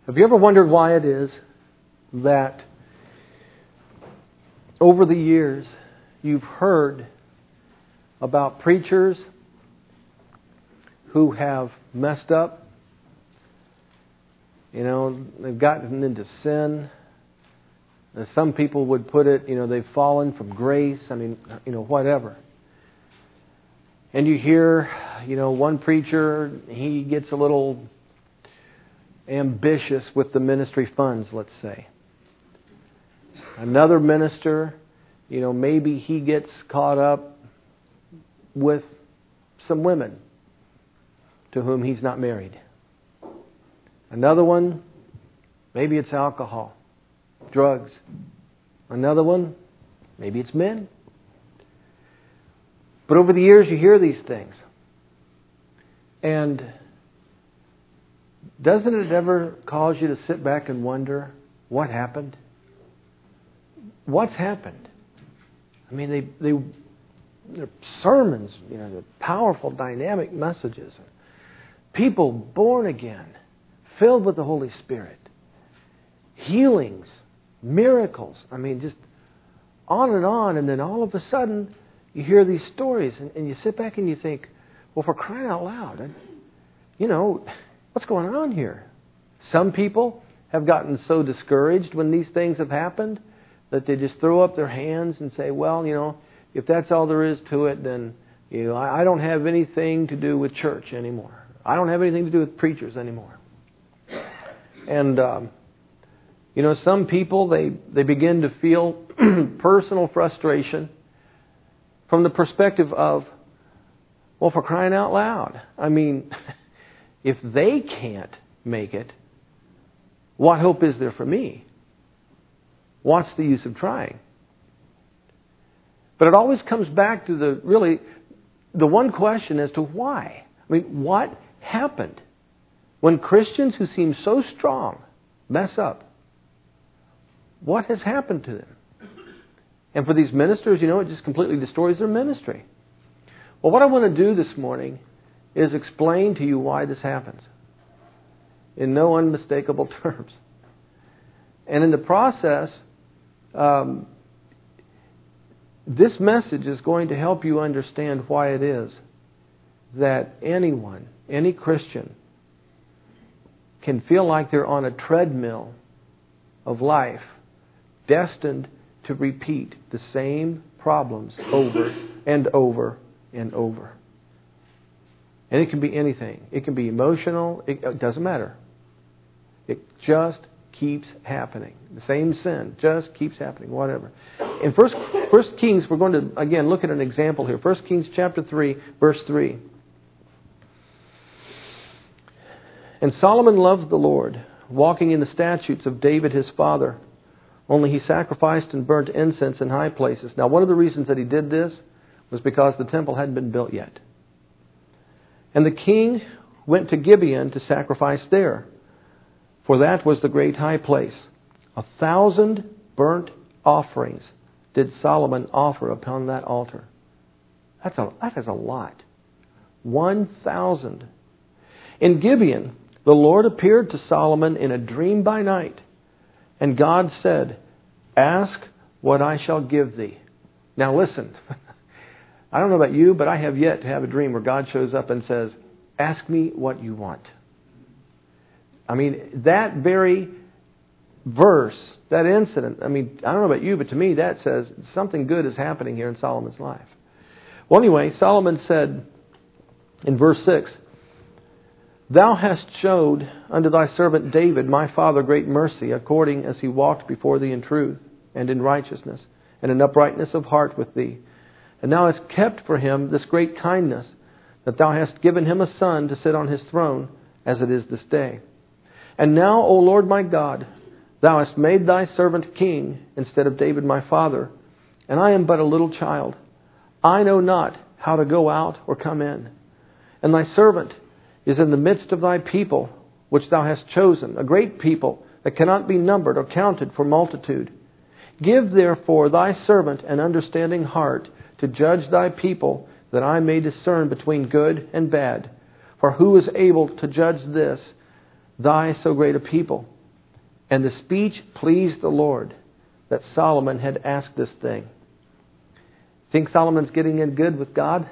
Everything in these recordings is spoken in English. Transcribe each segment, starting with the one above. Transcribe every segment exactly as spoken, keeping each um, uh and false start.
Have you ever wondered why it is that over the years you've heard about preachers who have messed up? You know, they've gotten into sin. As some people would put it, you know, they've fallen from grace. I mean, you know, whatever. And you hear, you know, one preacher, he gets a little ambitious with the ministry funds, let's say. Another minister, you know, maybe he gets caught up with some women to whom he's not married. Another one, maybe it's alcohol, drugs. Another one, maybe it's men. But over the years you hear these things. And doesn't it ever cause you to sit back and wonder what happened? What's happened? I mean, they, they, they're sermons, you know, they're powerful, dynamic messages. People born again, filled with the Holy Spirit. Healings, miracles. I mean, just on and on. And then all of a sudden, you hear these stories and, and you sit back and you think, well, for crying out loud, you know, what's going on here? Some people have gotten so discouraged when these things have happened that they just throw up their hands and say, well, you know, if that's all there is to it, then, you know, I, I don't have anything to do with church anymore. I don't have anything to do with preachers anymore. And, um, you know, some people, they, they begin to feel personal frustration from the perspective of, well, for crying out loud. I mean, if they can't make it, what hope is there for me? What's the use of trying? But it always comes back to the, really, the one question as to why. I mean, what happened when Christians who seem so strong mess up? What has happened to them? And for these ministers, you know, it just completely destroys their ministry. Well, what I want to do this morning is explain to you why this happens in no unmistakable terms. And in the process, um, this message is going to help you understand why it is that anyone, any Christian, can feel like they're on a treadmill of life, destined to repeat the same problems over and over and over. And it can be anything. It can be emotional. It, it doesn't matter. It just keeps happening. The same sin just keeps happening, whatever. In First, First Kings, we're going to, again, look at an example here. First Kings chapter three, verse three. And Solomon loved the Lord, walking in the statutes of David his father. Only he sacrificed and burnt incense in high places. Now, one of the reasons that he did this was because the temple hadn't been built yet. And the king went to Gibeon to sacrifice there, for that was the great high place. A thousand burnt offerings did Solomon offer upon that altar. That's a, that is a lot. One thousand. In Gibeon, the Lord appeared to Solomon in a dream by night. And God said, ask what I shall give thee. Now listen, I don't know about you, but I have yet to have a dream where God shows up and says, ask me what you want. I mean, that very verse, that incident, I mean, I don't know about you, but to me that says something good is happening here in Solomon's life. Well, anyway, Solomon said in verse six, Thou hast showed unto thy servant David, my father, great mercy, according as he walked before thee in truth, and in righteousness, and in uprightness of heart with thee. And thou hast kept for him this great kindness, that thou hast given him a son to sit on his throne, as it is this day. And now, O Lord my God, thou hast made thy servant king, instead of David my father, and I am but a little child. I know not how to go out or come in. And thy servant is in the midst of thy people, which thou hast chosen, a great people that cannot be numbered or counted for multitude. Give therefore thy servant an understanding heart to judge thy people, that I may discern between good and bad. For who is able to judge this, thy so great a people? And the speech pleased the Lord, that Solomon had asked this thing. Think Solomon's getting in good with God?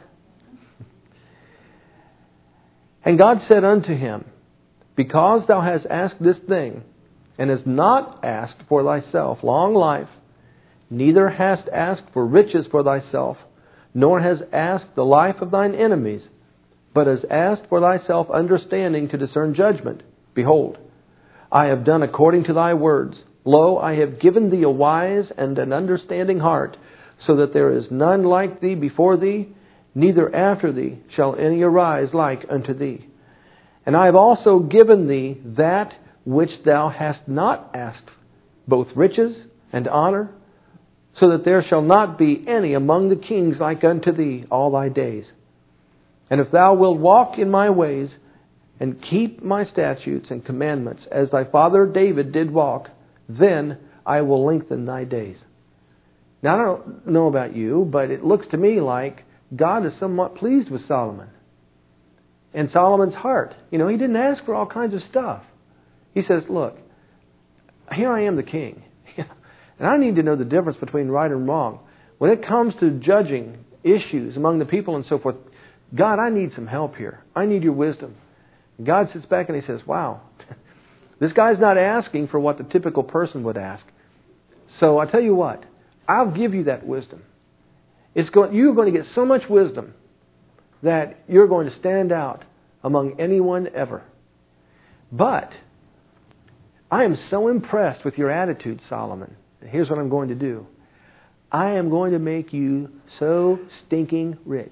And God said unto him, Because thou hast asked this thing, and hast not asked for thyself long life, neither hast asked for riches for thyself, nor hast asked the life of thine enemies, but hast asked for thyself understanding to discern judgment. Behold, I have done according to thy words. Lo, I have given thee a wise and an understanding heart, so that there is none like thee before thee, neither after thee shall any arise like unto thee. And I have also given thee that which thou hast not asked, both riches and honor, so that there shall not be any among the kings like unto thee all thy days. And if thou wilt walk in my ways, and keep my statutes and commandments, as thy father David did walk, then I will lengthen thy days. Now, I don't know about you, but it looks to me like God is somewhat pleased with Solomon and Solomon's heart. You know, he didn't ask for all kinds of stuff. He says, look, here I am the king, and I need to know the difference between right and wrong. When it comes to judging issues among the people and so forth, God, I need some help here. I need your wisdom. God sits back and he says, wow, this guy's not asking for what the typical person would ask. So I tell you what, I'll give you that wisdom. It's going, you're going to get so much wisdom that you're going to stand out among anyone ever. But I am so impressed with your attitude, Solomon. Here's what I'm going to do. I am going to make you so stinking rich.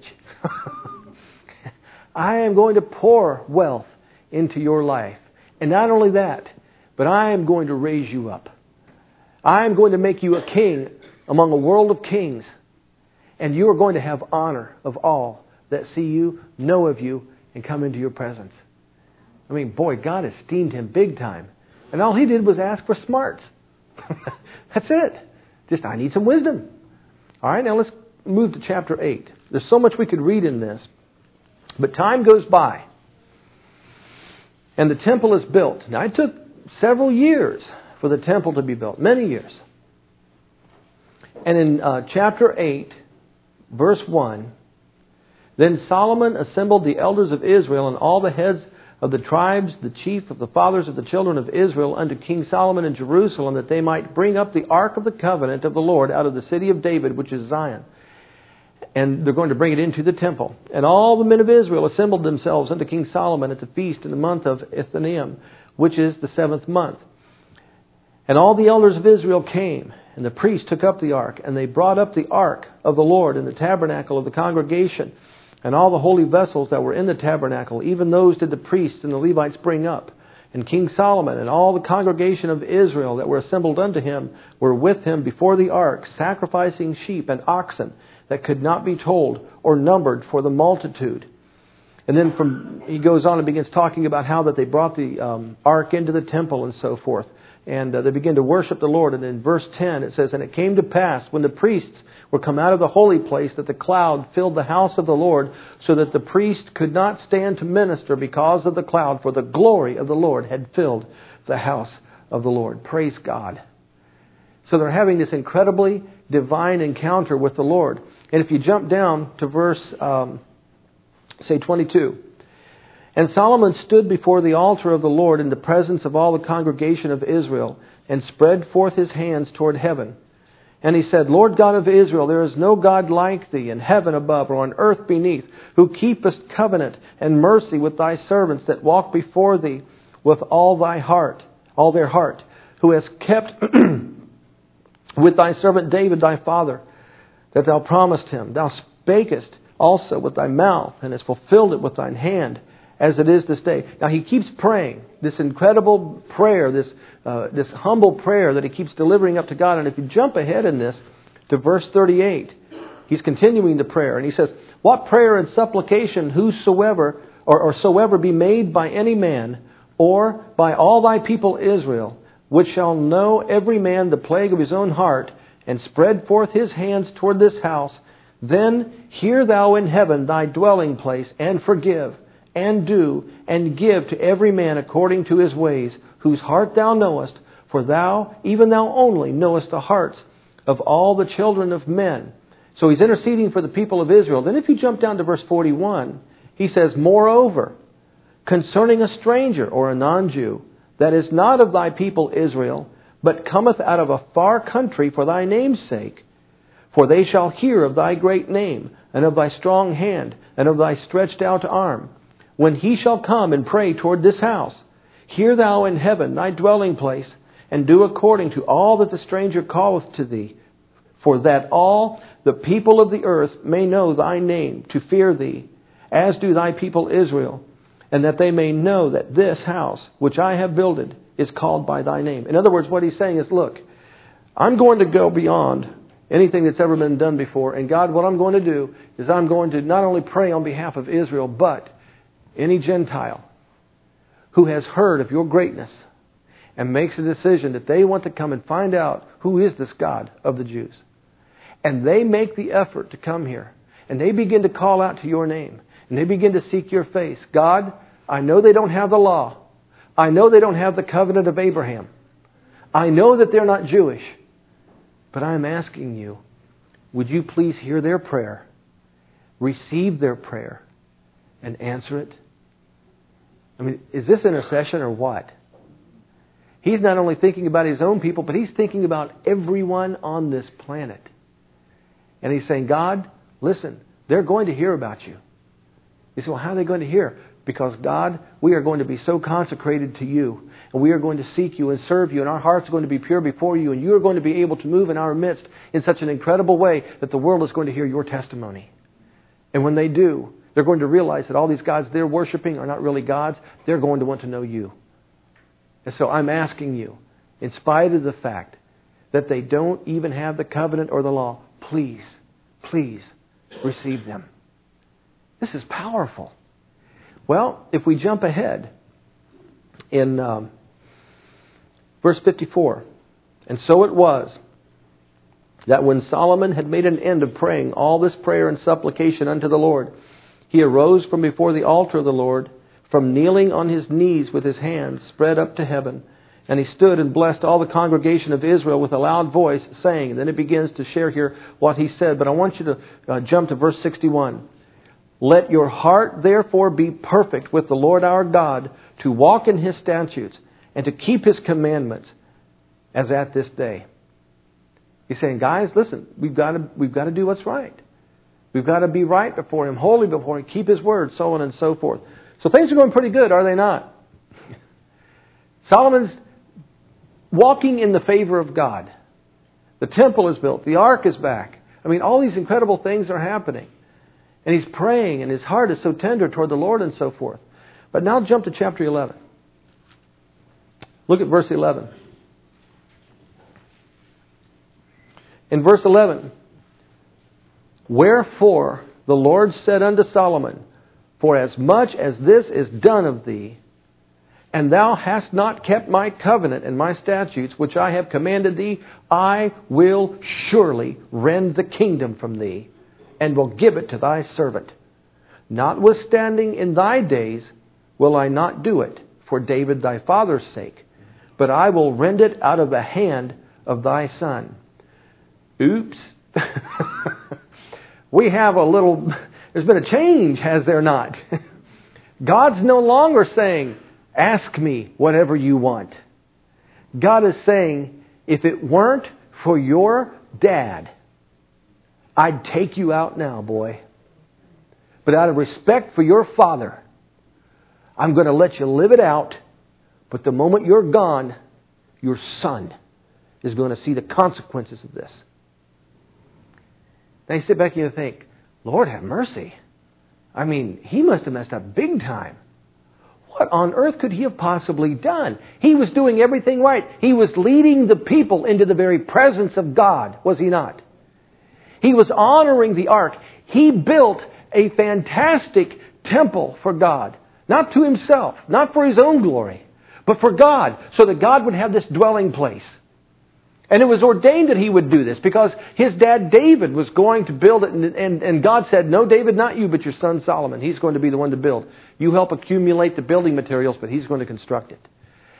I am going to pour wealth into your life. And not only that, but I am going to raise you up. I am going to make you a king among a world of kings. And you are going to have honor of all that see you, know of you, and come into your presence. I mean, boy, God esteemed him big time. And all he did was ask for smarts. That's it. Just, I need some wisdom. All right, now let's move to chapter eight. There's so much we could read in this. But time goes by. And the temple is built. Now, it took several years for the temple to be built. Many years. And in uh, chapter eight, verse one, Then Solomon assembled the elders of Israel and all the heads of the tribes, the chief of the fathers of the children of Israel, unto King Solomon in Jerusalem, that they might bring up the ark of the covenant of the Lord out of the city of David, which is Zion. And they're going to bring it into the temple. And all the men of Israel assembled themselves unto King Solomon at the feast in the month of Ethanim, which is the seventh month. And all the elders of Israel came, and the priests took up the ark, and they brought up the ark of the Lord in the tabernacle of the congregation. And all the holy vessels that were in the tabernacle, even those did the priests and the Levites bring up. And King Solomon and all the congregation of Israel that were assembled unto him were with him before the ark, sacrificing sheep and oxen that could not be told or numbered for the multitude. And then from he goes on and begins talking about how that they brought the um, ark into the temple and so forth. And uh, they begin to worship the Lord. And in verse ten it says, And it came to pass when the priests were come out of the holy place that the cloud filled the house of the Lord, so that the priest could not stand to minister because of the cloud, for the glory of the Lord had filled the house of the Lord. Praise God. So they're having this incredibly divine encounter with the Lord. And if you jump down to verse, um, say twenty-two. And Solomon stood before the altar of the Lord in the presence of all the congregation of Israel, and spread forth his hands toward heaven. And he said, Lord God of Israel, there is no God like thee in heaven above or on earth beneath, who keepest covenant and mercy with thy servants that walk before thee with all thy heart, all their heart, who hast kept with thy servant David thy father, that thou promised him. Thou spakest also with thy mouth, and hast fulfilled it with thine hand, as it is this day. Now he keeps praying this incredible prayer, this uh, this humble prayer that he keeps delivering up to God. And if you jump ahead in this to verse thirty-eight, he's continuing the prayer. And he says, What prayer and supplication whosoever or, or soever be made by any man, or by all thy people Israel, which shall know every man the plague of his own heart, and spread forth his hands toward this house, then hear thou in heaven thy dwelling place, and forgive, and do, and give to every man according to his ways, whose heart thou knowest, For thou, even thou only, knowest the hearts of all the children of men. So he's interceding for the people of Israel. Then if you jump down to verse forty-one, he says, Moreover, concerning a stranger or a non-Jew, that is not of thy people Israel, but cometh out of a far country for thy name's sake, for they shall hear of thy great name, and of thy strong hand, and of thy stretched out arm, when he shall come and pray toward this house. Hear thou in heaven thy dwelling place, and do according to all that the stranger calleth to thee, for that all the people of the earth may know thy name, to fear thee, as do thy people Israel, and that they may know that this house which I have builded is called by thy name. In other words, what he's saying is, look, I'm going to go beyond anything that's ever been done before. And God, what I'm going to do is I'm going to not only pray on behalf of Israel, but any Gentile who has heard of your greatness and makes a decision that they want to come and find out who is this God of the Jews. And they make the effort to come here. And they begin to call out to your name. And they begin to seek your face. God, I know they don't have the law. I know they don't have the covenant of Abraham. I know that they're not Jewish. But I'm asking you, would you please hear their prayer, receive their prayer, and answer it? I mean, is this intercession or what? He's not only thinking about his own people, but he's thinking about everyone on this planet. And he's saying, God, listen, they're going to hear about you. You say, well, how are they going to hear? Because, God, we are going to be so consecrated to you. And we are going to seek you and serve you. And our hearts are going to be pure before you. And you are going to be able to move in our midst in such an incredible way that the world is going to hear your testimony. And when they do, they're going to realize that all these gods they're worshiping are not really gods. They're going to want to know you. And so I'm asking you, in spite of the fact that they don't even have the covenant or the law, please, please receive them. This is powerful. Well, if we jump ahead in um, verse fifty-four, and so it was that when Solomon had made an end of praying all this prayer and supplication unto the Lord, he arose from before the altar of the Lord, from kneeling on his knees with his hands spread up to heaven, and he stood and blessed all the congregation of Israel with a loud voice, saying, and then it begins to share here what he said, but I want you to uh, jump to verse sixty-one. Let your heart therefore be perfect with the Lord our God, to walk in his statutes and to keep his commandments, as at this day. He's saying, guys, listen, we've got to we've got to do what's right. We've got to be right before him, holy before him, keep his word, so on and so forth. So things are going pretty good, are they not? Solomon's walking in the favor of God. The temple is built. The ark is back. I mean, all these incredible things are happening. And he's praying, and his heart is so tender toward the Lord and so forth. But now jump to chapter eleven. Look at verse eleven. In verse eleven, wherefore the Lord said unto Solomon, for as much as this is done of thee, and thou hast not kept my covenant and my statutes, which I have commanded thee, I will surely rend the kingdom from thee, and will give it to thy servant. Notwithstanding in thy days will I not do it for David thy father's sake, but I will rend it out of the hand of thy son. Oops. We have a little, there's been a change, has there not? God's no longer saying, ask me whatever you want. God is saying, if it weren't for your dad, I'd take you out now, boy. But out of respect for your father, I'm going to let you live it out. But the moment you're gone, your son is going to see the consequences of this. Now you sit back and you think, Lord have mercy. I mean, he must have messed up big time. What on earth could he have possibly done? He was doing everything right. He was leading the people into the very presence of God, was he not? He was honoring the ark. He built a fantastic temple for God. Not to himself, not for his own glory, but for God, so that God would have this dwelling place. And it was ordained that he would do this because his dad David was going to build it. And, and, and God said, no, David, not you, but your son Solomon. He's going to be the one to build. You help accumulate the building materials, but he's going to construct it.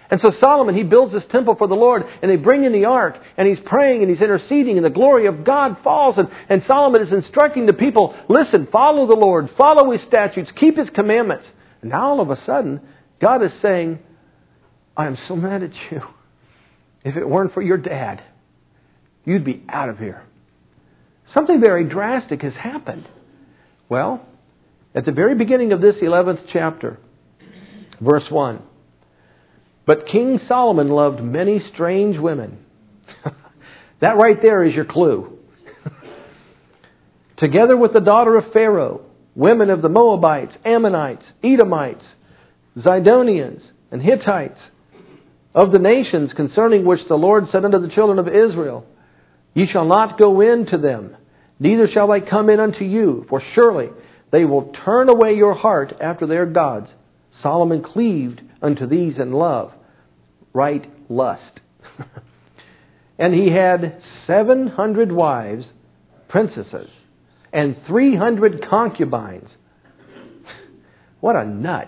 And so Solomon, he builds this temple for the Lord, and they bring in the ark, and he's praying, and he's interceding, and the glory of God falls, and, and Solomon is instructing the people, listen, follow the Lord, follow His statutes, keep His commandments. And now all of a sudden, God is saying, I am so mad at you. If it weren't for your dad, you'd be out of here. Something very drastic has happened. Well, at the very beginning of this eleventh chapter, verse one, but King Solomon loved many strange women. That right there is your clue. Together with the daughter of Pharaoh, women of the Moabites, Ammonites, Edomites, Zidonians, and Hittites, of the nations concerning which the Lord said unto the children of Israel, Ye shall not go in to them, neither shall they come in unto you, for surely they will turn away your heart after their gods. Solomon cleaved unto these in love, right lust. And he had seven hundred wives, princesses, and three hundred concubines. What a nut.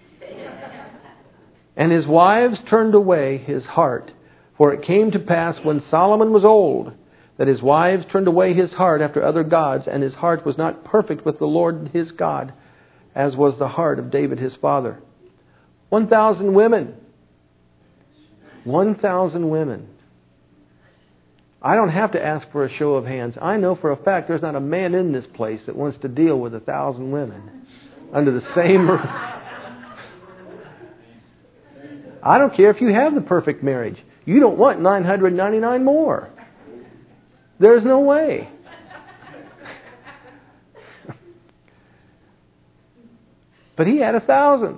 And his wives turned away his heart, for it came to pass when Solomon was old, that his wives turned away his heart after other gods, and his heart was not perfect with the Lord his God, as was the heart of David his father. One thousand women. One thousand women. I don't have to ask for a show of hands. I know for a fact there's not a man in this place that wants to deal with a thousand women under the same roof. I don't care if you have the perfect marriage. You don't want nine hundred ninety-nine more. There's no way. But he had a thousand.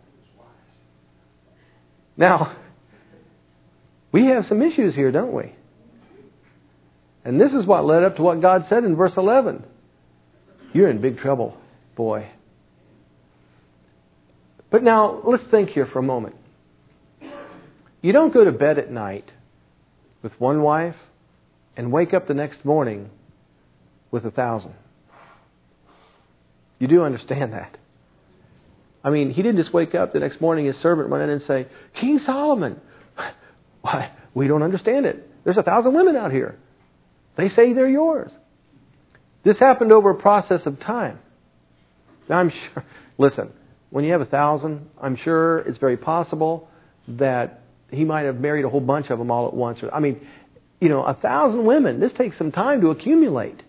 Now, we have some issues here, don't we? And this is what led up to what God said in verse eleven. You're in big trouble, boy. But now, let's think here for a moment. You don't go to bed at night with one wife and wake up the next morning with a thousand. You do understand that. I mean, he didn't just wake up the next morning, his servant went in and say, King Solomon, why, we don't understand it. There's a thousand women out here. They say they're yours. This happened over a process of time. Now, I'm sure, listen, when you have a thousand, I'm sure it's very possible that he might have married a whole bunch of them all at once. I mean, you know, a thousand women, this takes some time to accumulate.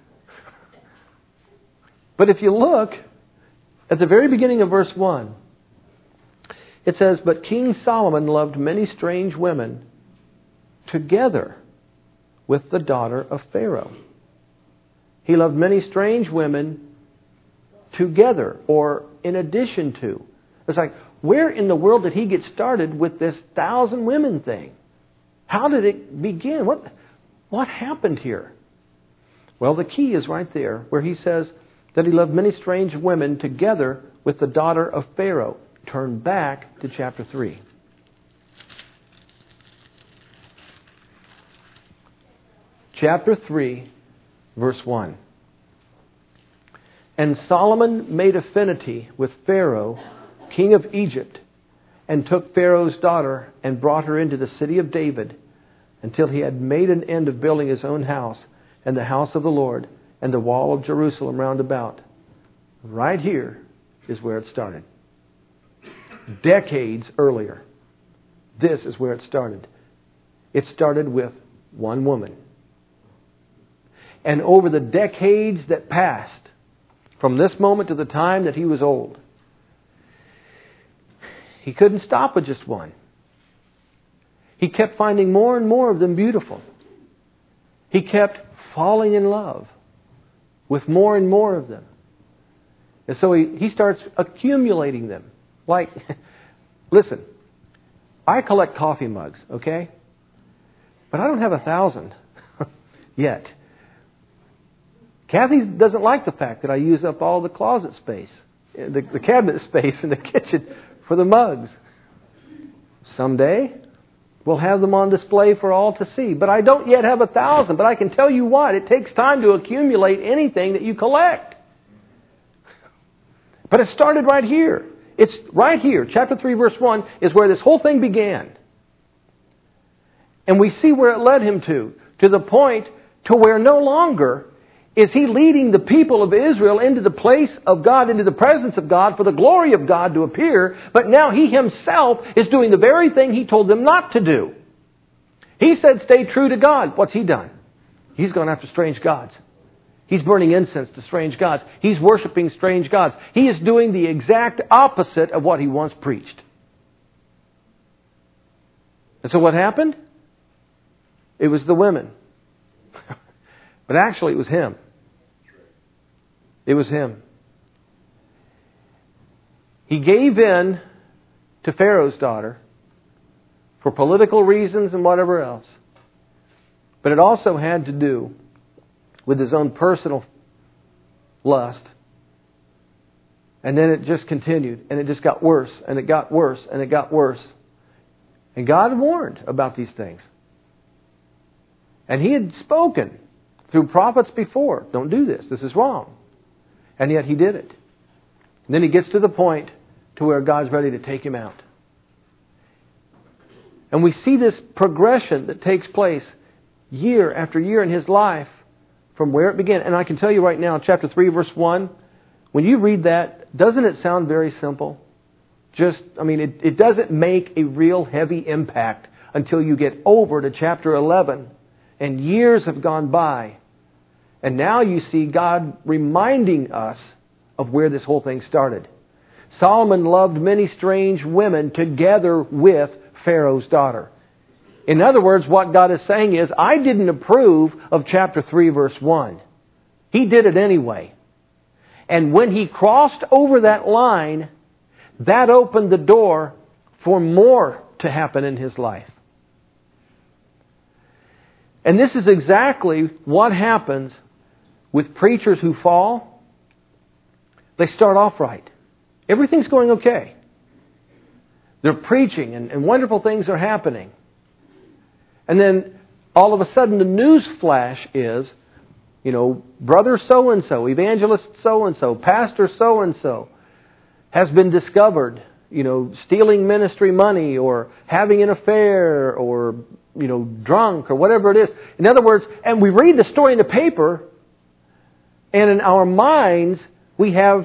But if you look at the very beginning of verse one, it says, But King Solomon loved many strange women together with the daughter of Pharaoh. He loved many strange women together, or in addition to. It's like, where in the world did he get started with this thousand women thing? How did it begin? What, what happened here? Well, the key is right there, where he says that he loved many strange women together with the daughter of Pharaoh. Turn back to chapter three. Chapter three, verse one. And Solomon made affinity with Pharaoh, king of Egypt, and took Pharaoh's daughter and brought her into the city of David, until he had made an end of building his own house and the house of the Lord and the wall of Jerusalem round about. Right here is where it started. Decades earlier, this is where it started. It started with one woman. And over the decades that passed, from this moment to the time that he was old, he couldn't stop with just one. He kept finding more and more of them beautiful. He kept falling in love with more and more of them. And so he, he starts accumulating them. Like, listen, I collect coffee mugs, okay? But I don't have a thousand yet. Kathy doesn't like the fact that I use up all the closet space, the, the cabinet space in the kitchen for the mugs. Someday, we'll have them on display for all to see. But I don't yet have a thousand. But I can tell you what, it takes time to accumulate anything that you collect. But it started right here. It's right here. Chapter three, verse one is where this whole thing began. And we see where it led him to. To the point to where no longer is he leading the people of Israel into the place of God, into the presence of God, for the glory of God to appear. But now he himself is doing the very thing he told them not to do. He said, stay true to God. What's he done? He's gone after strange gods. He's burning incense to strange gods. He's worshiping strange gods. He is doing the exact opposite of what he once preached. And so what happened? It was the women. But actually it was him. It was him. He gave in to Pharaoh's daughter for political reasons and whatever else. But it also had to do with his own personal lust. And then it just continued. And it just got worse. And it got worse. And it got worse. And God warned about these things. And He had spoken through prophets before. Don't do this. This is wrong. And yet he did it. And then he gets to the point to where God's ready to take him out. And we see this progression that takes place year after year in his life from where it began. And I can tell you right now, chapter three, verse one, when you read that, doesn't it sound very simple? Just, I mean, it, it doesn't make a real heavy impact until you get over to chapter eleven. And years have gone by. And now you see God reminding us of where this whole thing started. Solomon loved many strange women together with Pharaoh's daughter. In other words, what God is saying is, I didn't approve of chapter three, verse one. He did it anyway. And when he crossed over that line, that opened the door for more to happen in his life. And this is exactly what happens with preachers who fall. They start off right. Everything's going okay. They're preaching and, and wonderful things are happening. And then all of a sudden the news flash is, you know, brother so-and-so, evangelist so-and-so, pastor so-and-so has been discovered, you know, stealing ministry money or having an affair or, you know, drunk or whatever it is. In other words, and we read the story in the paper, and in our minds we have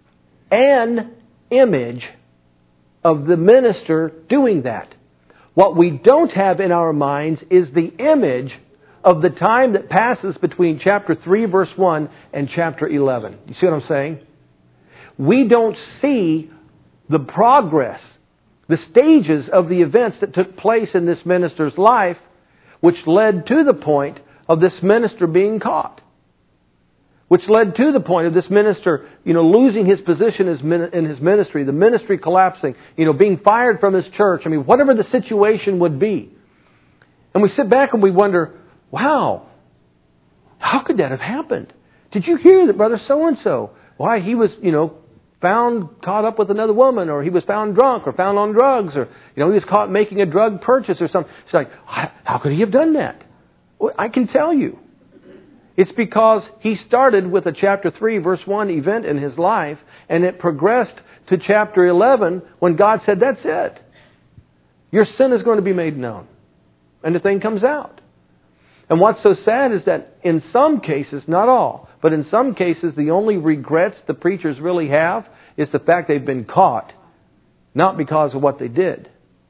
an image of the minister doing that. What we don't have in our minds is the image of the time that passes between chapter three, verse one, and chapter eleven. You see what I'm saying? We don't see the progress, the stages of the events that took place in this minister's life, which led to the point of this minister being caught. Which led to the point of this minister, you know, losing his position in his ministry, the ministry collapsing, you know, being fired from his church. I mean, whatever the situation would be. And we sit back and we wonder, wow, how could that have happened? Did you hear that brother so-and-so, why he was, you know, found caught up with another woman, or he was found drunk, or found on drugs, or, you know, he was caught making a drug purchase or something. It's like, how could he have done that? Well, I can tell you. It's because he started with a chapter three, verse one event in his life, and it progressed to chapter eleven when God said, that's it. Your sin is going to be made known. And the thing comes out. And what's so sad is that in some cases, not all, but in some cases, the only regrets the preachers really have is the fact they've been caught, not because of what they did.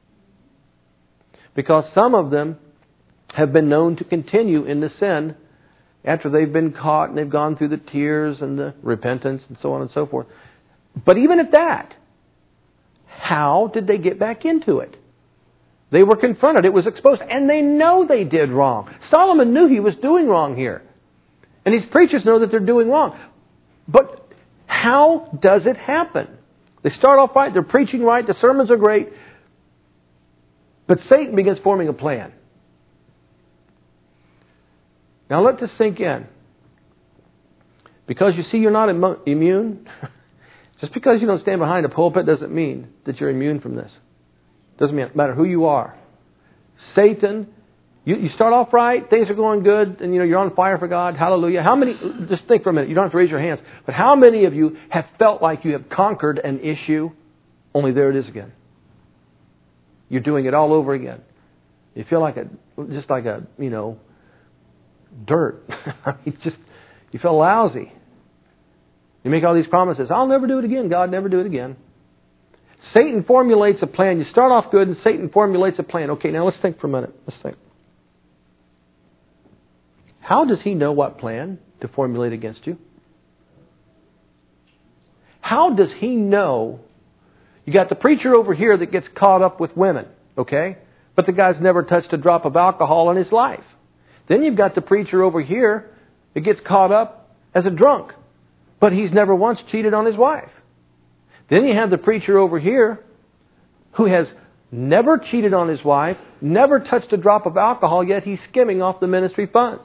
Because some of them have been known to continue in the sin after they've been caught and they've gone through the tears and the repentance and so on and so forth. But even at that, how did they get back into it? They were confronted. It was exposed. And they know they did wrong. Solomon knew he was doing wrong here. And these preachers know that they're doing wrong. But how does it happen? They start off right. They're preaching right. The sermons are great. But Satan begins forming a plan. Now let this sink in. Because you see you're not Im- immune. Just because you don't stand behind a pulpit doesn't mean that you're immune from this. Doesn't matter who you are. Satan, you, you start off right, things are going good, and you know you're on fire for God. Hallelujah. How many, just think for a minute, you don't have to raise your hands, but how many of you have felt like you have conquered an issue? Only there it is again. You're doing it all over again. You feel like a, just like a, you know, dirt. I mean, just, you feel lousy. You make all these promises. I'll never do it again. God, never do it again. Satan formulates a plan. You start off good and Satan formulates a plan. Okay, now let's think for a minute. Let's think. How does he know what plan to formulate against you? How does he know? You got the preacher over here that gets caught up with women, okay? But the guy's never touched a drop of alcohol in his life. Then you've got the preacher over here that gets caught up as a drunk, but he's never once cheated on his wife. Then you have the preacher over here who has never cheated on his wife, never touched a drop of alcohol, yet he's skimming off the ministry funds.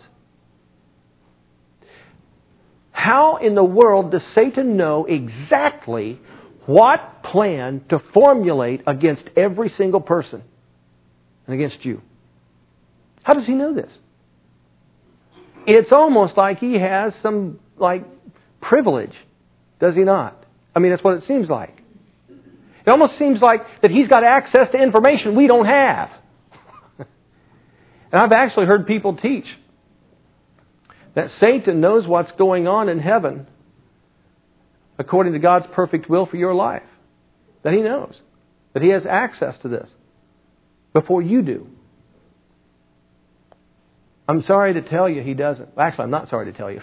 How in the world does Satan know exactly what plan to formulate against every single person and against you? How does he know this? It's almost like he has some, like, privilege, does he not? I mean, that's what it seems like. It almost seems like that he's got access to information we don't have. And I've actually heard people teach that Satan knows what's going on in heaven according to God's perfect will for your life. That he knows. That he has access to this before you do. I'm sorry to tell you he doesn't. Actually, I'm not sorry to tell you.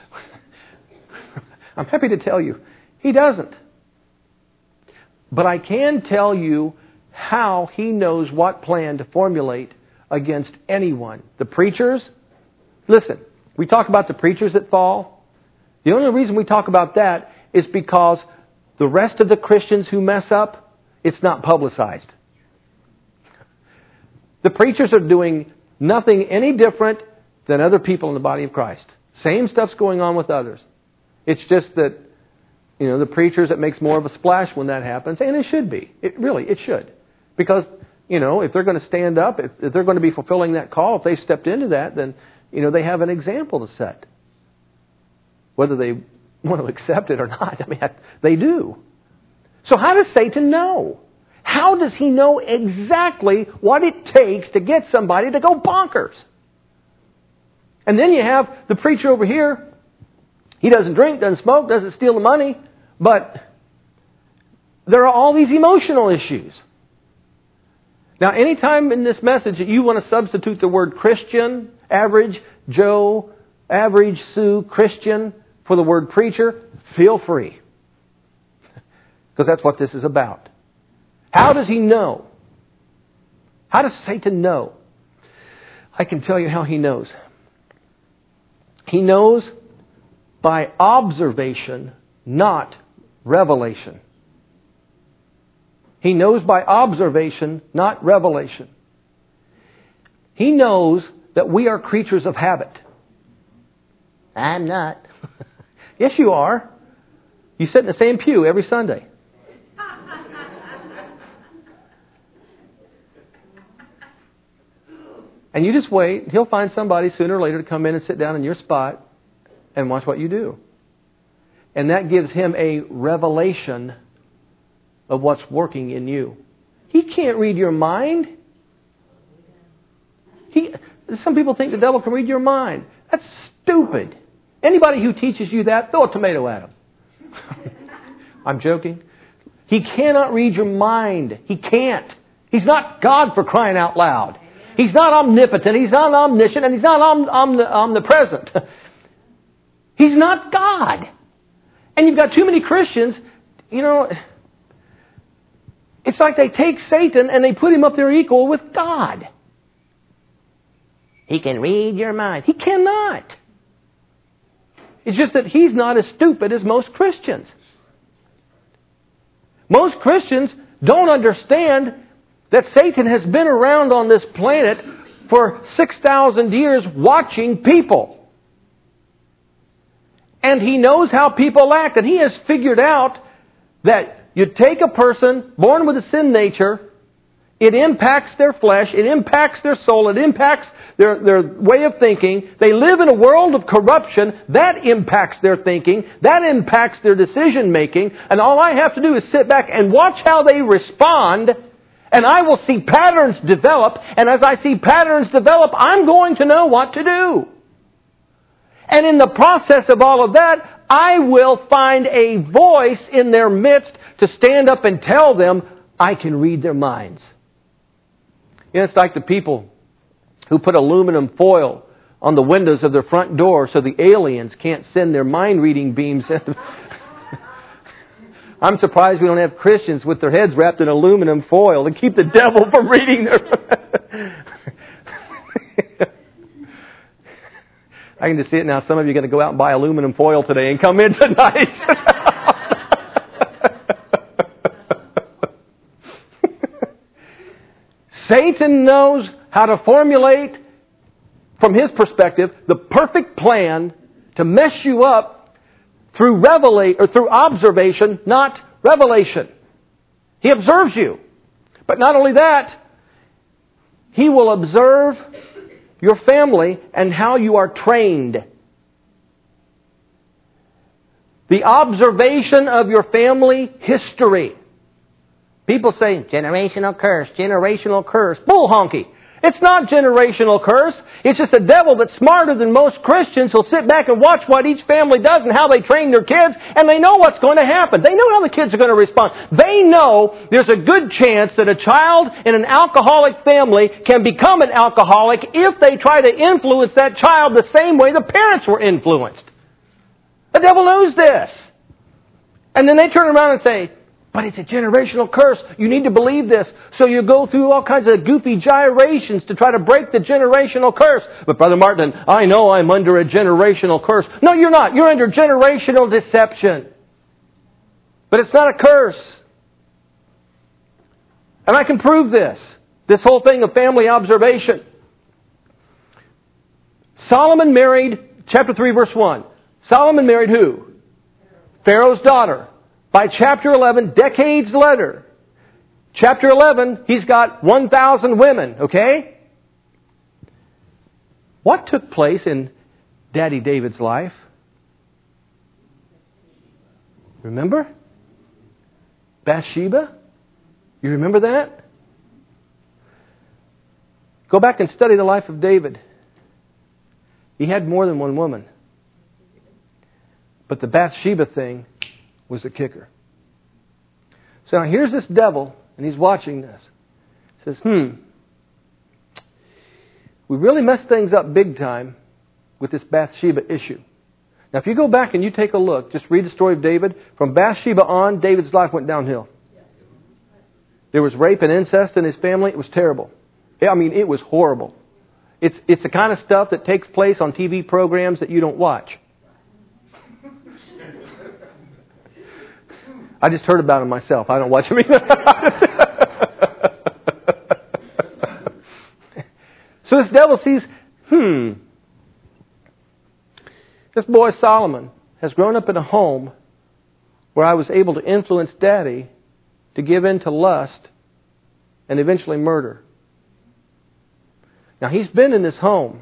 I'm happy to tell you he doesn't. But I can tell you how he knows what plan to formulate against anyone. The preachers, listen, we talk about the preachers that fall. The only reason we talk about that is because the rest of the Christians who mess up, it's not publicized. The preachers are doing nothing any different than other people in the body of Christ. Same stuff's going on with others. It's just that, you know, the preachers, it makes more of a splash when that happens, and it should be. It really, it should. Because, you know, if they're going to stand up, if, if they're going to be fulfilling that call, if they stepped into that, then, you know, they have an example to set. Whether they want to accept it or not, I mean, they do. So how does Satan know? How does he know exactly what it takes to get somebody to go bonkers? And then you have the preacher over here. He doesn't drink, doesn't smoke, doesn't steal the money, but there are all these emotional issues. Now, anytime in this message that you want to substitute the word Christian, average Joe, average Sue, Christian, for the word preacher, feel free. Because that's what this is about. How does he know? How does Satan know? I can tell you how he knows. He knows by observation, not revelation. He knows by observation, not revelation. He knows that we are creatures of habit. I'm not. Yes, you are. You sit in the same pew every Sunday. And you just wait. He'll find somebody sooner or later to come in and sit down in your spot and watch what you do. And that gives him a revelation of what's working in you. He can't read your mind. He, some people think the devil can read your mind. That's stupid. Anybody who teaches you that, throw a tomato at him. I'm joking. He cannot read your mind. He can't. He's not God, for crying out loud. He's not omnipotent. He's not omniscient. And he's not om- om- omnipresent. He's not God. And you've got too many Christians, you know, it's like they take Satan and they put him up there equal with God. He can read your mind. He cannot. It's just that he's not as stupid as most Christians. Most Christians don't understand that Satan has been around on this planet for six thousand years watching people. And he knows how people act. And he has figured out that you take a person born with a sin nature It impacts their flesh. It impacts their soul. It impacts their, their way of thinking. They live in a world of corruption. That impacts their thinking. That impacts their decision making. And all I have to do is sit back and watch how they respond. And I will see patterns develop. And as I see patterns develop, I'm going to know what to do. And in the process of all of that, I will find a voice in their midst to stand up and tell them, I can read their minds. You know, it's like the people who put aluminum foil on the windows of their front door so the aliens can't send their mind-reading beams. I'm surprised we don't have Christians with their heads wrapped in aluminum foil to keep the devil from reading their... I can just see it now. Some of you are going to go out and buy aluminum foil today and come in tonight. Satan knows how to formulate, from his perspective, the perfect plan to mess you up through revelate or through observation, not revelation. He observes you. But not only that, he will observe your family and how you are trained. The observation of your family history. People say, generational curse, generational curse. Bull honky. It's not generational curse. It's just a devil that's smarter than most Christians who'll sit back and watch what each family does and how they train their kids, and they know what's going to happen. They know how the kids are going to respond. They know there's a good chance that a child in an alcoholic family can become an alcoholic if they try to influence that child the same way the parents were influenced. The devil knows this. And then they turn around and say, but it's a generational curse. You need to believe this. So you go through all kinds of goofy gyrations to try to break the generational curse. But Brother Martin, I know I'm under a generational curse. No, you're not. You're under generational deception. But it's not a curse. And I can prove this. This whole thing of family observation. Solomon married, chapter three, verse one. Solomon married who? Pharaoh's daughter. By chapter eleven, decades later, chapter eleven, he's got one thousand women, okay? What took place in Daddy David's life? Remember? Bathsheba? You remember that? Go back and study the life of David. He had more than one woman. But the Bathsheba thing was the kicker. So now here's this devil, and he's watching this. He says, hmm, we really messed things up big time with this Bathsheba issue. Now if you go back and you take a look, just read the story of David. From Bathsheba on, David's life went downhill. There was rape and incest in his family. It was terrible. I mean, it was horrible. It's, it's the kind of stuff that takes place on T V programs that you don't watch. I just heard about them myself. I don't watch them either. So this devil sees, hmm, this boy Solomon has grown up in a home where I was able to influence Daddy to give in to lust and eventually murder. Now he's been in this home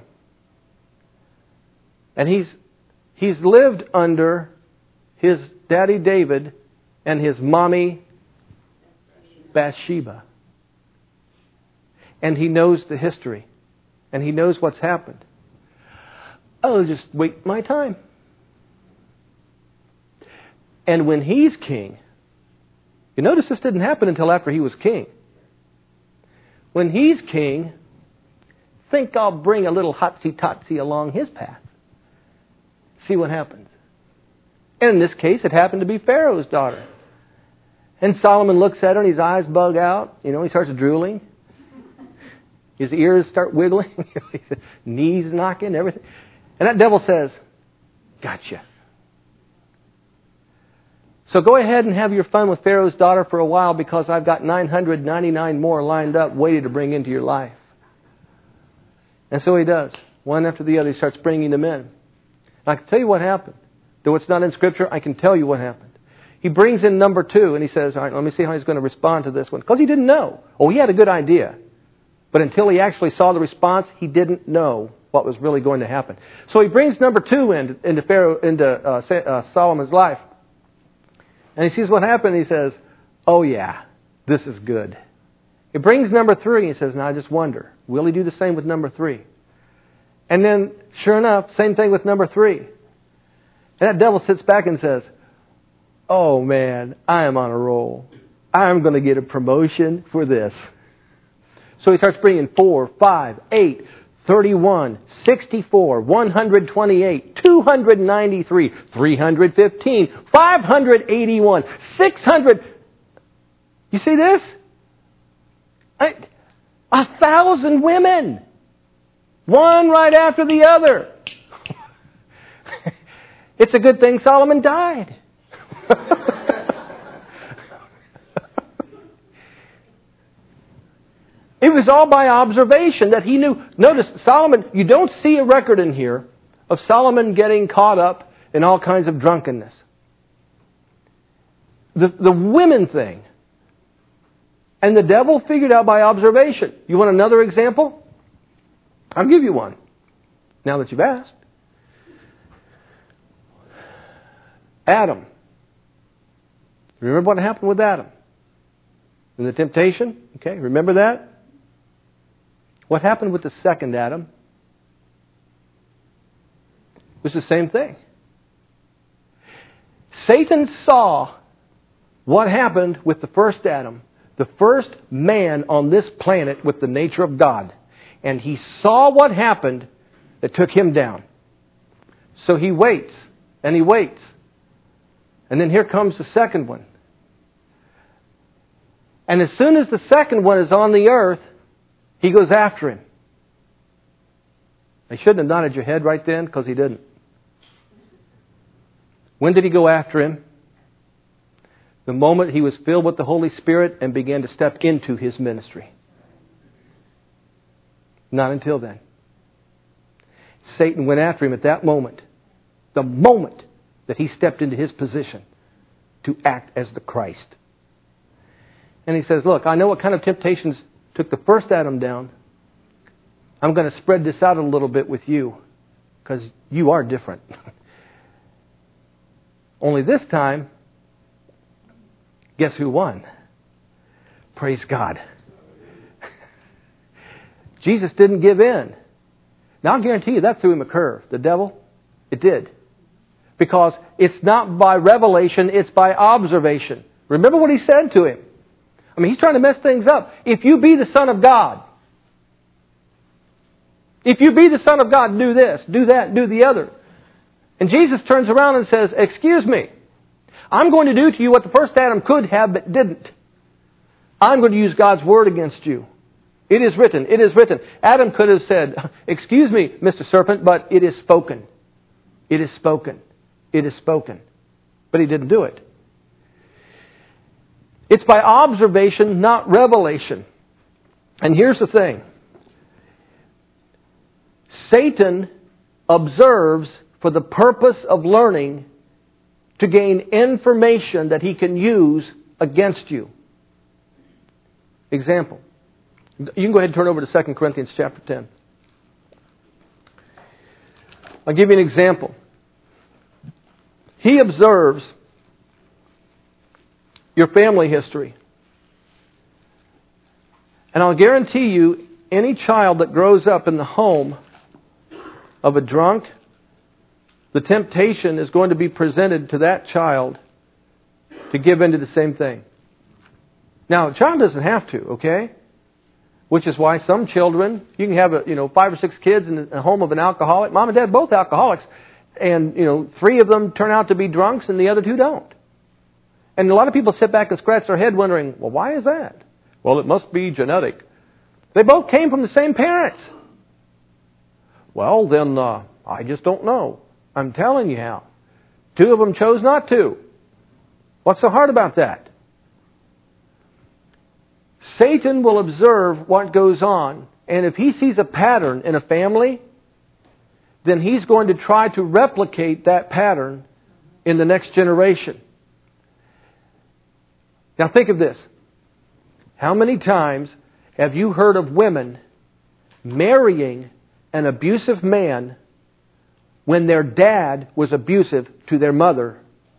and he's he's lived under his daddy David and his mommy Bathsheba. And he knows the history. And he knows what's happened. I'll just wait my time. And when he's king, you notice this didn't happen until after he was king. When he's king, think I'll bring a little hotsy-totsy along his path. See what happens. And in this case, it happened to be Pharaoh's daughter. And Solomon looks at her and his eyes bug out. You know, he starts drooling. His ears start wiggling. Knees knocking, everything. And that devil says, gotcha. So go ahead and have your fun with Pharaoh's daughter for a while because I've got nine hundred ninety-nine more lined up waiting to bring into your life. And so he does. One after the other, he starts bringing them in. And I can tell you what happened. Though it's not in Scripture, I can tell you what happened. he brings in number two and he says, all right, let me see how he's going to respond to this one. Because he didn't know. Oh, he had a good idea. But until he actually saw the response, he didn't know what was really going to happen. So he brings number two in, into, Pharaoh, into uh, uh, Solomon's life. And he sees what happened and he says, oh yeah, this is good. He brings number three and he says, now I just wonder, will he do the same with number three? And then, sure enough, same thing with number three. And that devil sits back and says, oh man, I am on a roll. I'm going to get a promotion for this. So he starts bringing four, five, eight, thirty-one, sixty-four, one hundred twenty-eight, two hundred ninety-three, three hundred fifteen, five hundred eighty-one, six hundred. You see this? I, a thousand women. One right after the other. It's a good thing Solomon died. It was all by observation that he knew. Notice, Solomon, you don't see a record in here of Solomon getting caught up in all kinds of drunkenness. The, the women thing. And the devil figured out by observation. You want another example? I'll give you one, now that you've asked. Adam. Remember what happened with Adam? In the temptation? Okay, remember that? What happened with the second Adam? It was the same thing. Satan saw what happened with the first Adam, the first man on this planet with the nature of God. And he saw what happened that took him down. So he waits, and he waits. And then here comes the second one. And as soon as the second one is on the earth, he goes after him. I shouldn't have nodded your head right then, because he didn't. When did he go after him? The moment he was filled with the Holy Spirit and began to step into his ministry. Not until then. Satan went after him at that moment. The moment that he stepped into his position to act as the Christ. And he says, look, I know what kind of temptations took the first Adam down. I'm going to spread this out a little bit with you, because you are different. Only this time, guess who won? Praise God. Jesus didn't give in. Now I'll guarantee you that threw him a curve. The devil, it did. Because it's not by revelation, it's by observation. Remember what he said to him. I mean, he's trying to mess things up. If you be the Son of God, if you be the Son of God, do this, do that, do the other. And Jesus turns around and says, excuse me, I'm going to do to you what the first Adam could have but didn't. I'm going to use God's Word against you. It is written, it is written. Adam could have said, excuse me, Mister Serpent, but it is spoken. It is spoken. It is spoken. But he didn't do it. It's by observation, not revelation. And here's the thing. Satan observes for the purpose of learning to gain information that he can use against you. Example. You can go ahead and turn over to Second Corinthians chapter ten. I'll give you an example. He observes your family history. And I'll guarantee you, any child that grows up in the home of a drunk, the temptation is going to be presented to that child to give in to the same thing. Now, a child doesn't have to, okay? Which is why some children, you can have a, you know, five or six kids in a home of an alcoholic. Mom and dad both alcoholics. And, you know, three of them turn out to be drunks and the other two don't. And a lot of people sit back and scratch their head wondering, well, why is that? Well, it must be genetic. They both came from the same parents. Well, then, uh, I just don't know. I'm telling you how. Two of them chose not to. What's so hard about that? Satan will observe what goes on, and if he sees a pattern in a family, then he's going to try to replicate that pattern in the next generation. Now think of this. How many times have you heard of women marrying an abusive man when their dad was abusive to their mother?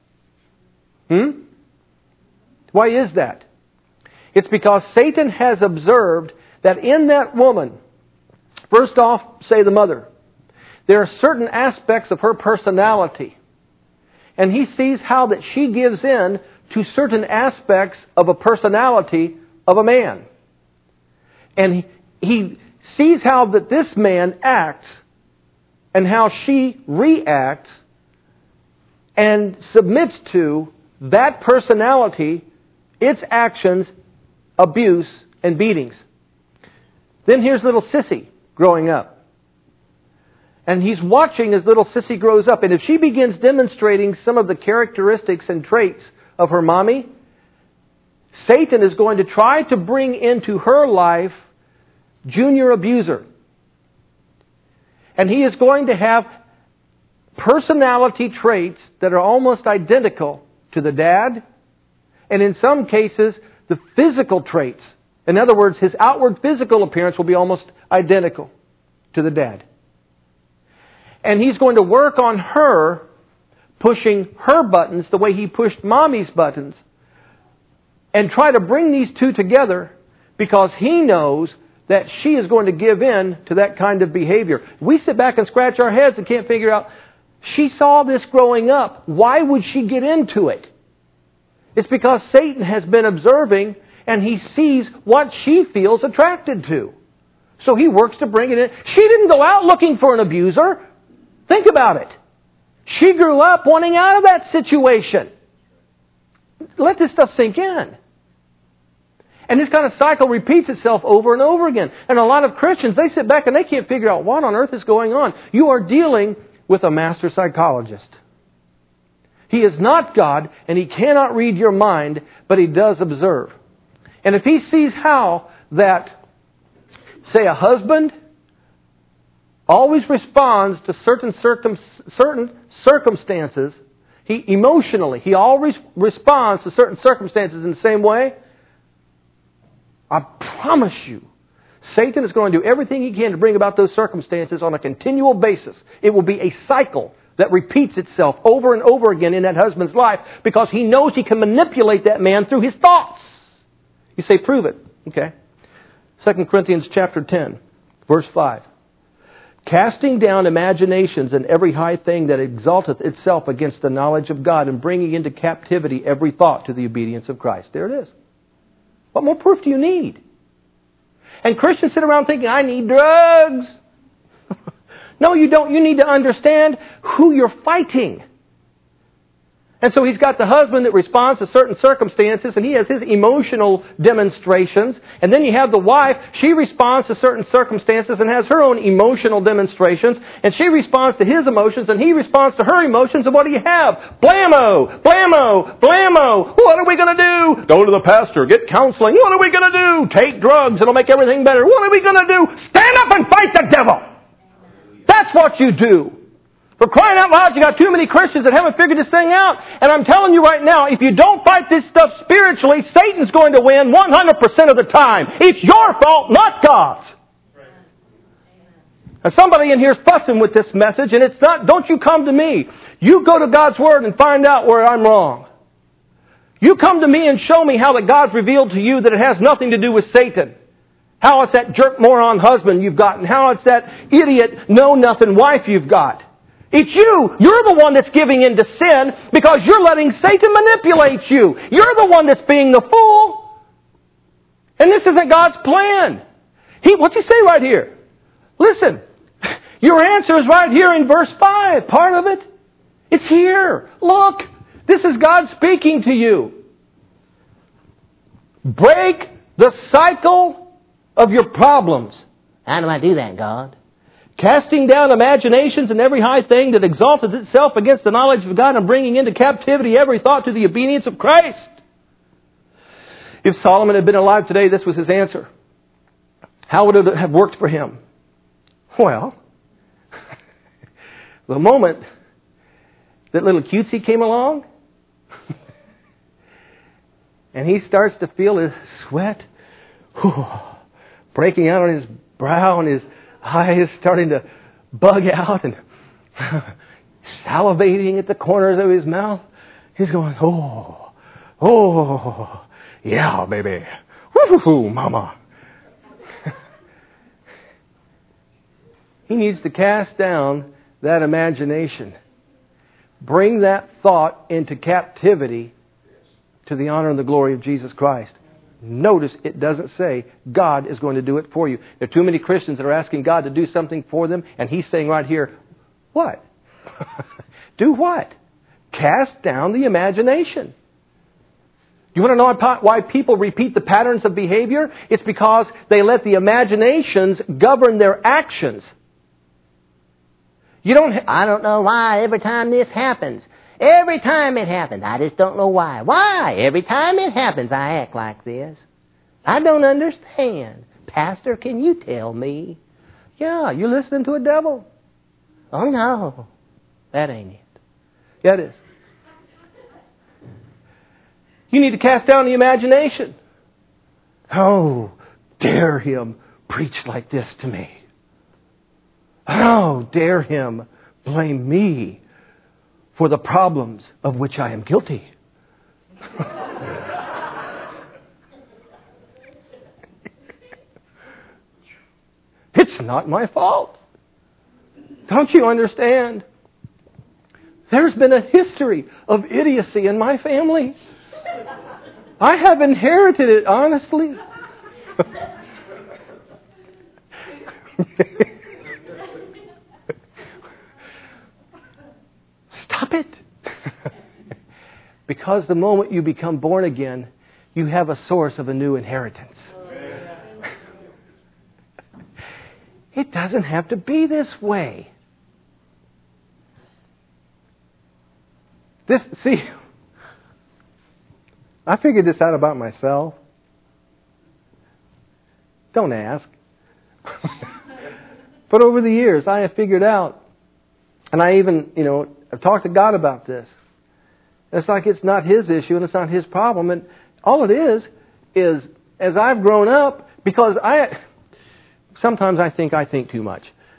Hmm? Why is that? It's because Satan has observed that in that woman, first off, say the mother, there are certain aspects of her personality. And he sees how that she gives in to certain aspects of a personality of a man. And he, he sees how that this man acts and how she reacts and submits to that personality, its actions, abuse, and beatings. Then here's little Sissy growing up. And he's watching as little Sissy grows up. And if she begins demonstrating some of the characteristics and traits of her mommy, Satan is going to try to bring into her life junior abuser. And he is going to have personality traits that are almost identical to the dad. And in some cases, the physical traits. In other words, his outward physical appearance will be almost identical to the dad. And he's going to work on her, pushing her buttons the way he pushed mommy's buttons, and try to bring these two together because he knows that she is going to give in to that kind of behavior. We sit back and scratch our heads and can't figure out, she saw this growing up. Why would she get into it? It's because Satan has been observing and he sees what she feels attracted to. So he works to bring it in. She didn't go out looking for an abuser. Think about it. She grew up wanting out of that situation. Let this stuff sink in. And this kind of cycle repeats itself over and over again. And a lot of Christians, they sit back and they can't figure out what on earth is going on. You are dealing with a master psychologist. He is not God, and He cannot read your mind, but He does observe. And if He sees how that, say, a husband always responds to certain circum, certain circumstances, he emotionally, he always responds to certain circumstances in the same way, I promise you, Satan is going to do everything he can to bring about those circumstances on a continual basis. It will be a cycle that repeats itself over and over again in that husband's life because he knows he can manipulate that man through his thoughts. You say, prove it. Okay. Second Corinthians chapter ten, verse five. Casting down imaginations and every high thing that exalteth itself against the knowledge of God, and bringing into captivity every thought to the obedience of Christ. There it is. What more proof do you need? And Christians sit around thinking, I need drugs. No, you don't. You need to understand who you're fighting. And so he's got the husband that responds to certain circumstances, and he has his emotional demonstrations. And then you have the wife. She responds to certain circumstances and has her own emotional demonstrations. And she responds to his emotions, and he responds to her emotions. And what do you have? Blammo! Blammo! Blammo! What are we going to do? Go to the pastor. Get counseling. What are we going to do? Take drugs. It'll make everything better. What are we going to do? Stand up and fight the devil! That's what you do. For crying out loud, you got too many Christians that haven't figured this thing out. And I'm telling you right now, if you don't fight this stuff spiritually, Satan's going to win one hundred percent of the time. It's your fault, not God's. And somebody in here is fussing with this message, and it's not, don't you come to me. You go to God's Word and find out where I'm wrong. You come to me and show me how that God's revealed to you that it has nothing to do with Satan. How it's that jerk moron husband you've got, and how it's that idiot know-nothing wife you've got. It's you. You're the one that's giving in to sin because you're letting Satan manipulate you. You're the one that's being the fool. And this isn't God's plan. He, what's He say right here? Listen, your answer is right here in verse five. Part of it. It's here. Look, this is God speaking to you. Break the cycle of your problems. How do I do that, God? Casting down imaginations and every high thing that exalteth itself against the knowledge of God, and bringing into captivity every thought to the obedience of Christ. If Solomon had been alive today, this was his answer. How would it have worked for him? Well, the moment that little cutesy came along, And he starts to feel his sweat whew, breaking out on his brow, and his eyes starting to bug out, and salivating at the corners of his mouth. He's going, oh, oh, yeah, baby. Woo-hoo-hoo, mama. He needs to cast down that imagination. Bring that thought into captivity to the honor and the glory of Jesus Christ. Notice it doesn't say God is going to do it for you. There are too many Christians that are asking God to do something for them, and He's saying right here, what? Do what? Cast down the imagination. You want to know why people repeat the patterns of behavior? It's because they let the imaginations govern their actions. You don't. Ha- I don't know why every time this happens. Every time it happens, I just don't know why. Why? Every time it happens, I act like this. I don't understand. Pastor, can you tell me? Yeah, you're listening to a devil. Oh, no. That ain't it. Yeah, it is. You need to cast down the imagination. Oh, dare him preach like this to me. Oh, dare him blame me for the problems of which I am guilty. It's not my fault. Don't you understand? There's been a history of idiocy in my family. I have inherited it, honestly. Stop it. Because the moment you become born again, you have a source of a new inheritance. It doesn't have to be this way. This, see, I figured this out about myself. Don't ask. But over the years, I have figured out, and I even, you know, I've talked to God about this. It's like it's not His issue and it's not His problem. And all it is, is as I've grown up, because I, sometimes I think I think too much.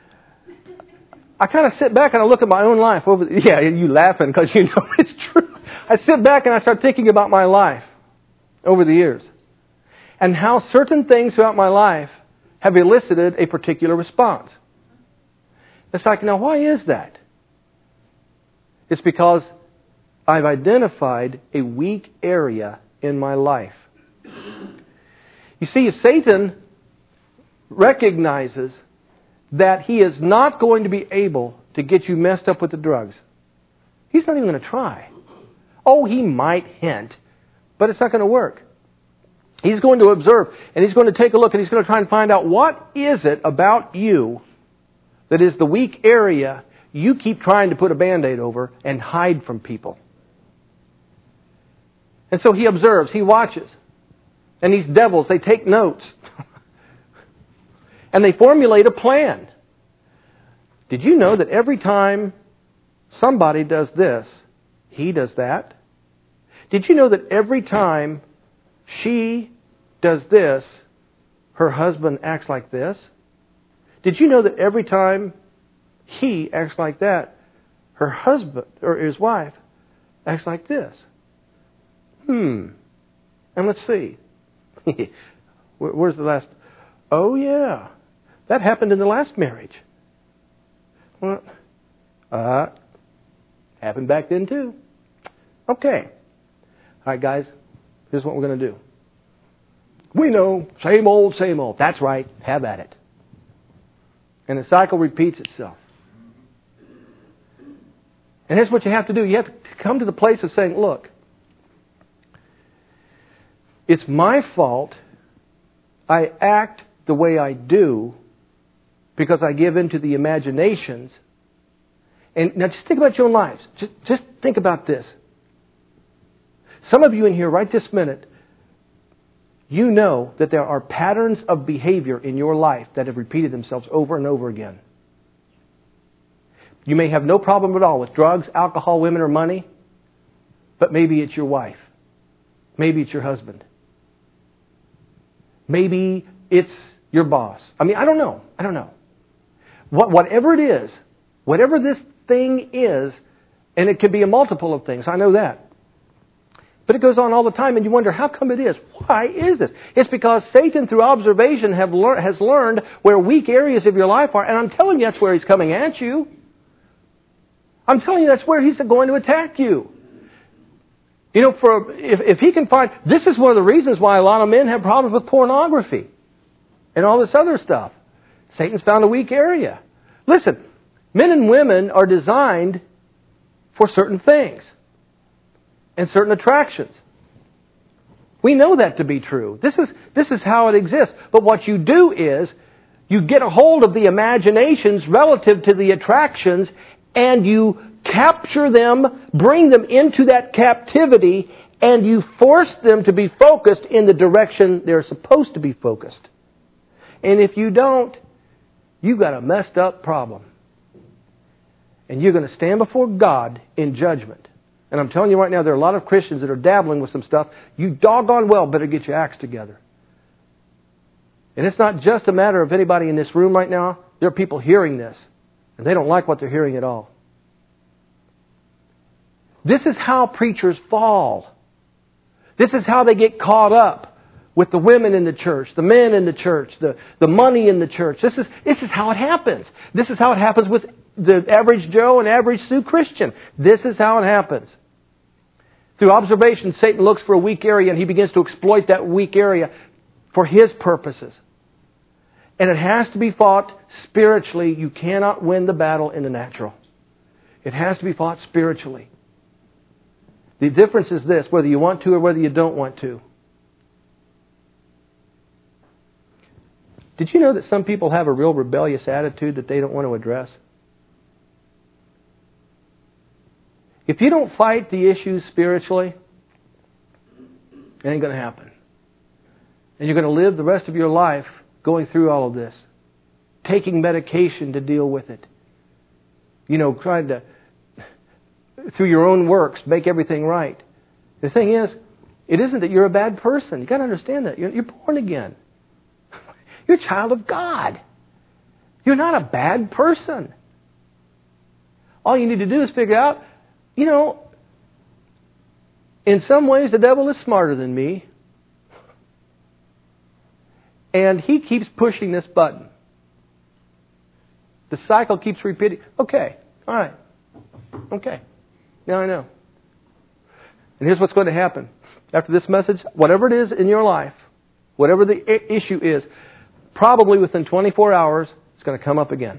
I kind of sit back and I look at my own life. Over the, yeah, you laughing because you know it's true. I sit back and I start thinking about my life over the years. And how certain things throughout my life have elicited a particular response. It's like, now why is that? It's because I've identified a weak area in my life. You see, if Satan recognizes that he is not going to be able to get you messed up with the drugs, he's not even going to try. Oh, he might hint, but it's not going to work. He's going to observe, and he's going to take a look, and he's going to try and find out what is it about you that is the weak area you keep trying to put a Band-Aid over and hide from people. And so he observes, he watches. And these devils, they take notes. And they formulate a plan. Did you know that every time somebody does this, he does that? Did you know that every time she does this, her husband acts like this? Did you know that every time he acts like that, her husband or his wife acts like this? Hmm. And let's see. Where's the last? Oh, yeah. That happened in the last marriage. Well, uh, happened back then too. Okay. All right, guys. Here's what we're going to do. We know. Same old, same old. That's right. Have at it. And the cycle repeats itself. And here's what you have to do. You have to come to the place of saying, look, it's my fault I act the way I do because I give in to the imaginations. And now just think about your own lives. Just, just think about this. Some of you in here right this minute, you know that there are patterns of behavior in your life that have repeated themselves over and over again. You may have no problem at all with drugs, alcohol, women, or money, but maybe it's your wife. Maybe it's your husband. Maybe it's your boss. I mean, I don't know. I don't know. What, whatever it is, whatever this thing is, and it could be a multiple of things, I know that. But it goes on all the time, and you wonder, how come it is? Why is this? It's because Satan, through observation, have lear- has learned where weak areas of your life are, and I'm telling you that's where he's coming at you. I'm telling you that's where he's going to attack you. You know, for if, if he can find... This is one of the reasons why a lot of men have problems with pornography and all this other stuff. Satan's found a weak area. Listen, men and women are designed for certain things and certain attractions. We know that to be true. This is, this is how it exists. But what you do is you get a hold of the imaginations relative to the attractions and you capture them, bring them into that captivity, and you force them to be focused in the direction they're supposed to be focused. And if you don't, you've got a messed up problem. And you're going to stand before God in judgment. And I'm telling you right now, there are a lot of Christians that are dabbling with some stuff. You doggone well better get your acts together. And it's not just a matter of anybody in this room right now. There are people hearing this, and they don't like what they're hearing at all. This is how preachers fall. This is how they get caught up with the women in the church, the men in the church, the, the money in the church. This is, this is how it happens. This is how it happens with the average Joe and average Sue Christian. This is how it happens. Through observation, Satan looks for a weak area and he begins to exploit that weak area for his purposes. And it has to be fought spiritually. You cannot win the battle in the natural. It has to be fought spiritually. The difference is this, whether you want to or whether you don't want to. Did you know that some people have a real rebellious attitude that they don't want to address? If you don't fight the issues spiritually, it ain't going to happen. And you're going to live the rest of your life going through all of this, taking medication to deal with it. You know, trying to, through your own works, make everything right. The thing is, it isn't that you're a bad person. You've got to understand that. You're, you're born again. You're a child of God. You're not a bad person. All you need to do is figure out, you know, in some ways the devil is smarter than me. And he keeps pushing this button. The cycle keeps repeating. Okay, all right. Okay, now I know. And here's what's going to happen. After this message, whatever it is in your life, whatever the issue is, probably within twenty-four hours, it's going to come up again.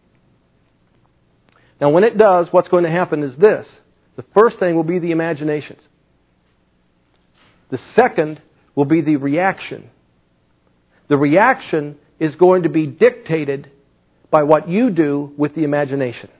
Now, when it does, what's going to happen is this. The first thing will be the imaginations. The second will be the reaction. The reaction is going to be dictated by what you do with the imagination.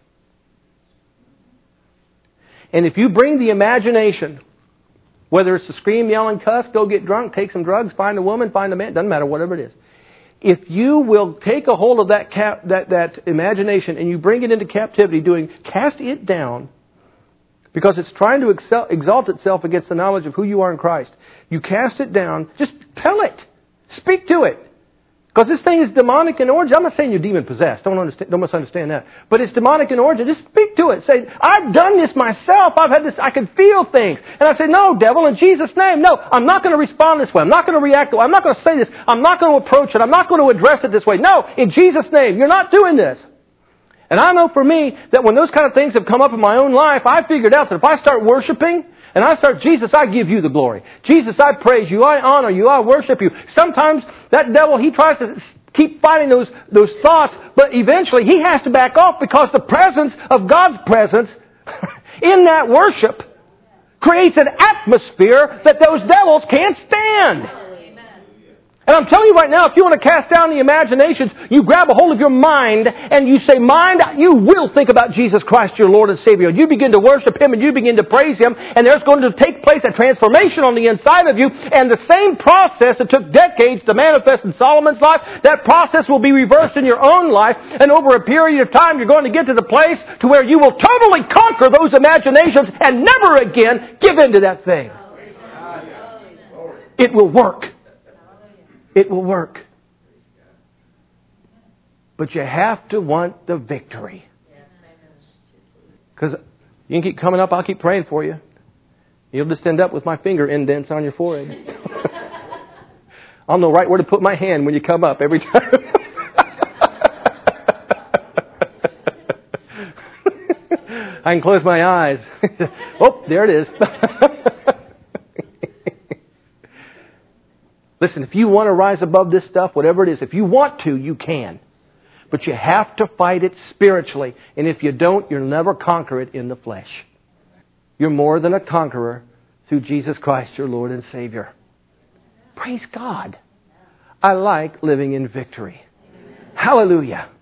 And if you bring the imagination, whether it's to scream, yell, and cuss, go get drunk, take some drugs, find a woman, find a man, doesn't matter, whatever it is. If you will take a hold of that cap, that, that imagination and you bring it into captivity, doing cast it down, because it's trying to excel, exalt itself against the knowledge of who you are in Christ. You cast it down, just tell it, speak to it. Because this thing is demonic in origin. I'm not saying you're demon-possessed. Don't, understand, don't misunderstand that. But it's demonic in origin. Just speak to it. Say, I've done this myself. I've had this. I can feel things. And I say, no, devil, in Jesus' name, no. I'm not going to respond this way. I'm not going to react. I'm not going to say this. I'm not going to approach it. I'm not going to address it this way. No, in Jesus' name, you're not doing this. And I know for me that when those kind of things have come up in my own life, I figured out that if I start worshiping, and I start, Jesus, I give you the glory. Jesus, I praise you. I honor you. I worship you. Sometimes that devil, he tries to keep fighting those, those thoughts, but eventually he has to back off because the presence of God's presence in that worship creates an atmosphere that those devils can't stand. And I'm telling you right now, if you want to cast down the imaginations, you grab a hold of your mind and you say, mind, you will think about Jesus Christ, your Lord and Savior. You begin to worship Him and you begin to praise Him, and there's going to take place a transformation on the inside of you. And the same process that took decades to manifest in Solomon's life, that process will be reversed in your own life. And over a period of time, you're going to get to the place to where you will totally conquer those imaginations and never again give in to that thing. It will work. It will work. But you have to want the victory. Because you can keep coming up, I'll keep praying for you. You'll just end up with my finger indents on your forehead. I'll know right where to put my hand when you come up every time. I can close my eyes. Oh, there it is. Listen, if you want to rise above this stuff, whatever it is, if you want to, you can. But you have to fight it spiritually. And if you don't, you'll never conquer it in the flesh. You're more than a conqueror through Jesus Christ, your Lord and Savior. Praise God. I like living in victory. Hallelujah.